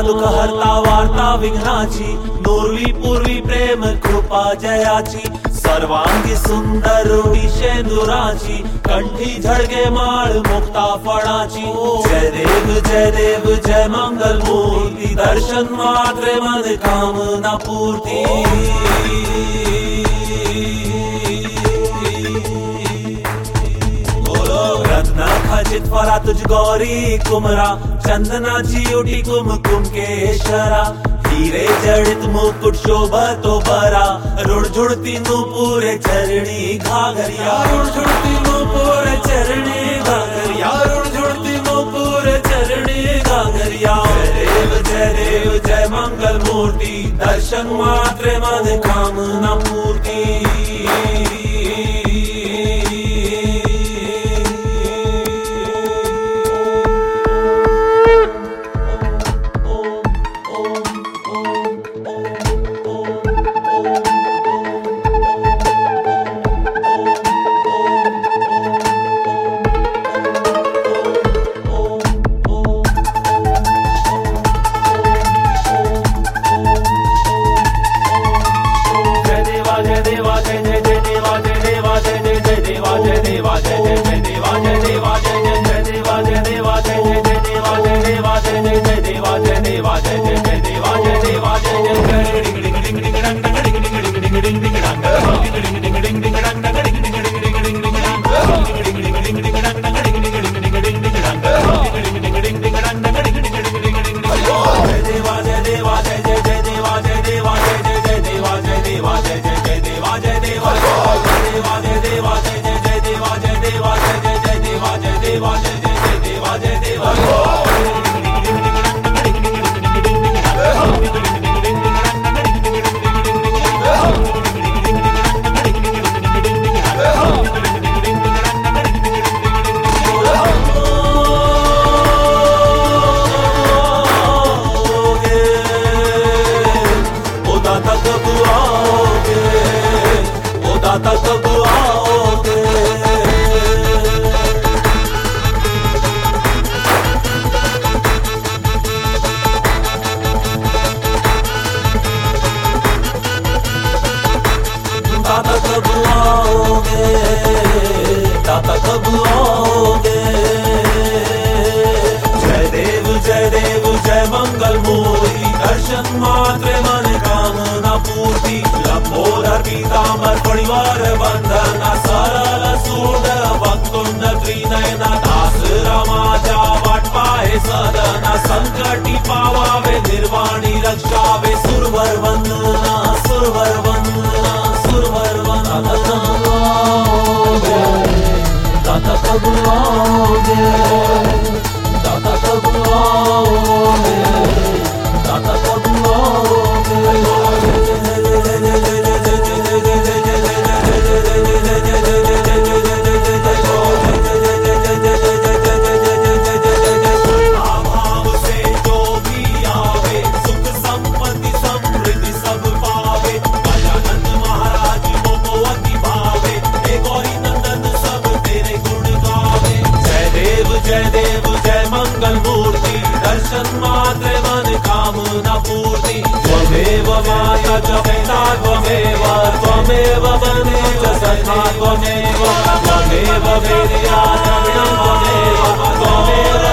दुःख हरता वार्ता विघ्नाची, पूर्वी पूर्वी प्रेम कृपा जयाची, सर्वांगी सुंदर रूढी शेंदुराची, कंठी झळगे माळ मुक्ता फळाची। जय देव जय मंगल मूर्ती, दर्शन मात्रे मन कामना पूर्ती। रत्न खचित फरा तुझ गौरी कुमरा, चंदनाची उठी कुमकुम केशरा, हीरे जडित मुकुट शोभतो बरा, रुणझुणती नूपुरे चरणी घाघरिया, रुणझुणती नूपुरे चरणी घाघरिया, रुणझुणती नूपुरे चरणी घाघरिया। जय देव जय मंगल मूर्ति, दर्शन मात्रे मन कामना पूर्ति। दाता कब आओगे? जय देव जय मंगल मूर्ति, दर्शन मात्रे मन कामना पूर्ति। लंबोदर पीतांबर परिवार बंधना, सरल सूड वक्तुंड त्रिनयना, दास रामाच्या वाट पाहे सदना, संकटी पावावे निर्वाणी रक्षावे। सुरवर वंदना सुरवर वंदना सुरवर वंदना। दाता कब आओगे? दाता कब आओगे? दाता कब आओगे? भाव से जो भी आवे, सुख संपत्ति समृद्धि सब पावे। गजानन महाराज मोको अति भावे, हे गौरी नंदन सब तेरे गुण गावे। जय देव जय मंगल मूर्ति, दर्शन मात्रे मन कामना पूर्ति। त्वमेव माता च पिता त्वमेव, त्वमेव बने च सखा त्वमेव, त्वमेव वेद्या द्रविणं त्वमेव, त्वमेव